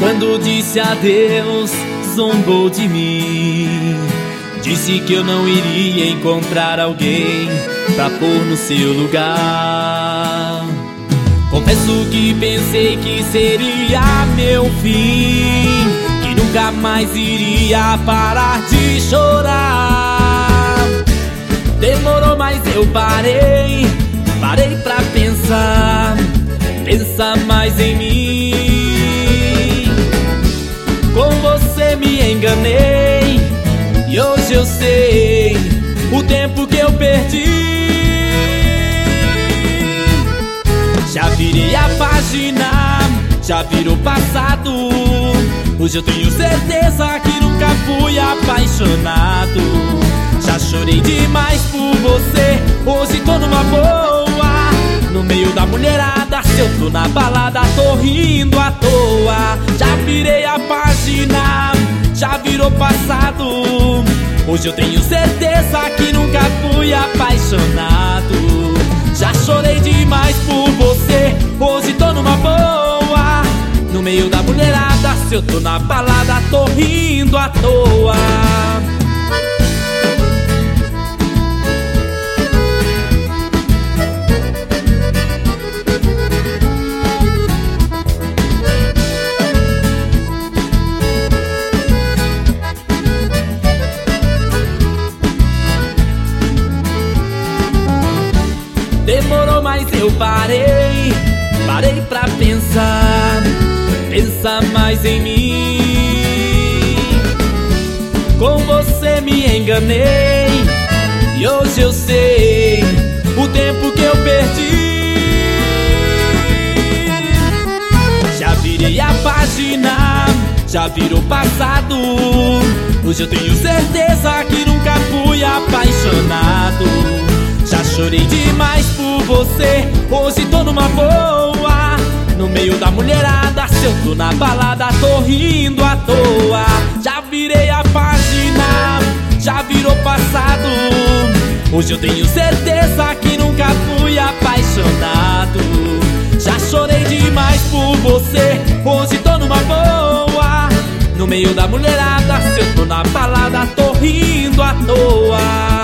Quando disse adeus, zombou de mim. Disse que eu não iria encontrar alguém pra pôr no seu lugar. Confesso que pensei que seria meu fim, que nunca mais iria parar de chorar. Demorou, mas eu parei pra pensar. Pensa mais em mim. Com você me enganei e hoje eu sei o tempo que eu perdi. Já virei a página, já virou passado. Hoje eu tenho certeza que nunca fui apaixonado. Já chorei demais por você, hoje tô numa boa. No meio da mulherada, se eu tô na balada, tô rindo à toa. Já virei a página, já virou passado. Hoje eu tenho certeza que nunca fui apaixonado. Já chorei demais por você, hoje tô numa boa. No meio da mulherada, se eu tô na balada, tô rindo à toa. Demorou, mas eu parei pra pensar. Pensa mais em mim. Com você me enganei e hoje eu sei o tempo que eu perdi. Já virei a página, já virou passado. Hoje eu tenho certeza que nunca fui apaixonado. Já chorei demais por você, hoje tô numa boa. No meio da mulherada, se eu tô na balada, tô rindo à toa. Já virei a página, já virou passado. Hoje eu tenho certeza que nunca fui apaixonado. Já chorei demais por você, hoje tô numa boa. No meio da mulherada, se eu tô na balada, tô rindo à toa.